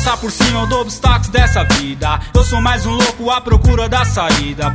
passar por cima dos obstáculos dessa vida. Eu sou mais um louco à procura da saída,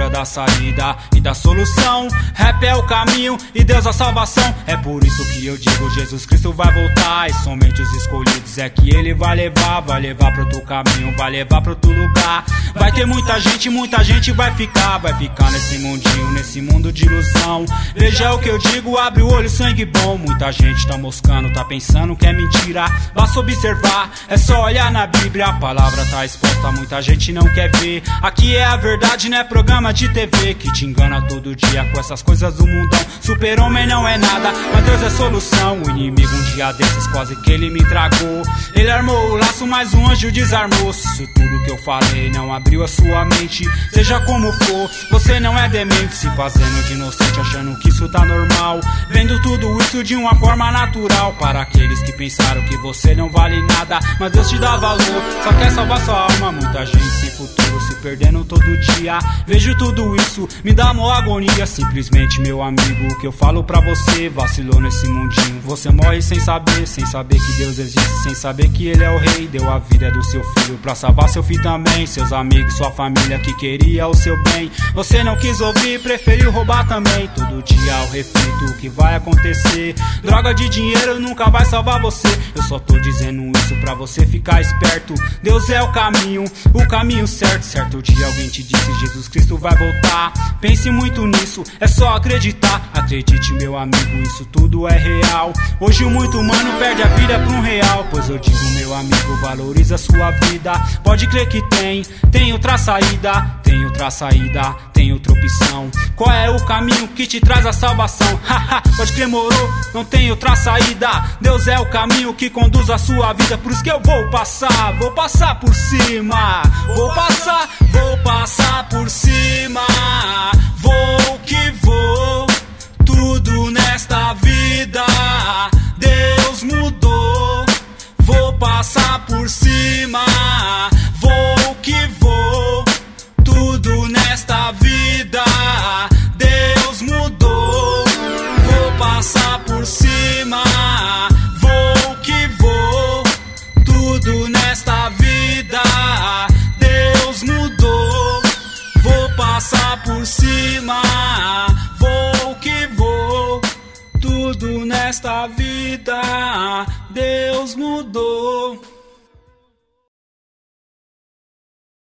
e da solução. Rap é o caminho e Deus a salvação. É por isso que eu digo, Jesus Cristo vai voltar, e somente os escolhidos é que Ele vai levar pro outro caminho, vai levar pro outro lugar. Vai ter muita gente vai ficar nesse mundinho, nesse mundo de ilusão. Veja o que eu digo, abre o olho, sangue bom. Muita gente tá moscando, tá pensando que é mentira. Basta observar, é só olhar na Bíblia. A palavra tá exposta, muita gente não quer ver. Aqui é a verdade, não é programa de TV que te engana todo dia com essas coisas do mundão. Super-homem não é nada, mas Deus é solução. O inimigo um dia desses quase que ele me tragou. Ele armou o laço, mas um anjo desarmou. Se isso tudo que eu falei não abriu a sua mente, seja como for, você não é demente, se fazendo de inocente, achando que isso tá normal, vendo tudo isso de uma forma natural. Para aqueles que pensaram que você não vale nada, mas Deus te dá valor, só quer salvar sua alma. Muita gente sem futuro, se perdendo todo dia. Vejo tudo isso, me dá mó agonia. Simplesmente, meu amigo, o que eu falo pra você, vacilou nesse mundinho. Você morre sem saber que Deus existe, sem saber que Ele é o rei. Deu a vida do seu filho pra salvar seu filho também, seus amigos, sua família que queria o seu bem. Você não quis ouvir, preferiu roubar também. Todo dia eu reflito o que vai acontecer. Droga de dinheiro nunca vai salvar você. Eu só tô dizendo isso pra você ficar esperto. Deus é o caminho certo. Certo dia alguém te disse, Jesus Cristo vai voltar. Pense muito nisso, é só acreditar. Acredite, meu amigo, isso tudo é real. Hoje muito humano perde a vida pra um real. Pois eu digo, meu amigo, valoriza a sua vida. Pode crer que tem outra saída, tem outra opção. Qual é o caminho que te traz a salvação? Haha, pode crer, moro, não tem outra saída. Deus é o caminho que conduz a sua vida. Por isso que eu vou passar por cima. Vou passar por cima. Vou que vou, tudo nesta vida Deus mudou. Vou passar por cima. Vou que vou, tudo nesta vida Deus mudou. Vou passar por cima. Vou que vou, tudo nesta vida Deus mudou. Vou passar por cima. Vou que vou, tudo nesta vida Deus mudou.